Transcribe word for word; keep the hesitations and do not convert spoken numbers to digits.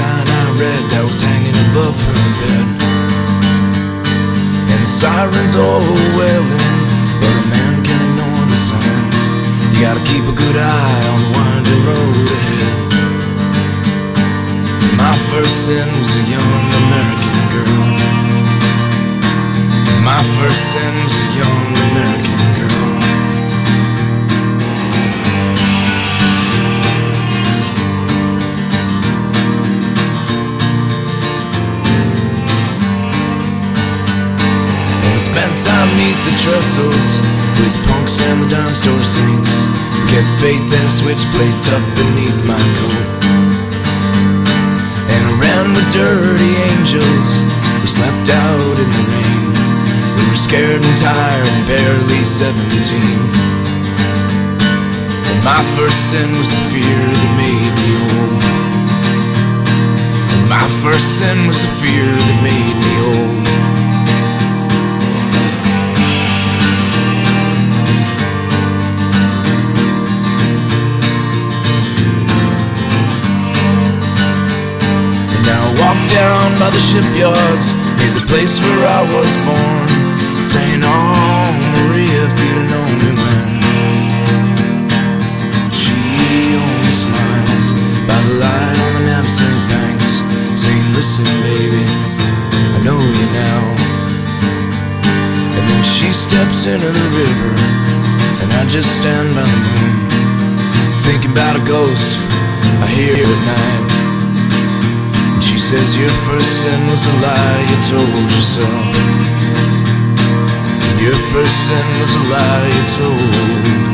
sign I read that was hanging above her bed. And the sirens all wailing, but a man can ignore the signs. You gotta keep a good eye on the winding road ahead. My first sin was a young American girl. My first sin was a young American girl. Spent time neath the trestles with punks and the dime store saints. Kept faith and a switchblade tucked beneath my coat. And I ran with dirty angels who slept out in the rain. We were scared and tired and barely seventeen. And my first sin was the fear that made me old. And my first sin was the fear that made me old. Walked down by the shipyards, near the place where I was born, saying, oh, Maria, if you'd have known me when. She only smiles by the light on the knapsack banks, saying, listen, baby, I know you now. And then she steps into the river, and I just stand by the moon, thinking about a ghost I hear at night. She says your first sin was a lie you told yourself. Your first sin was a lie you told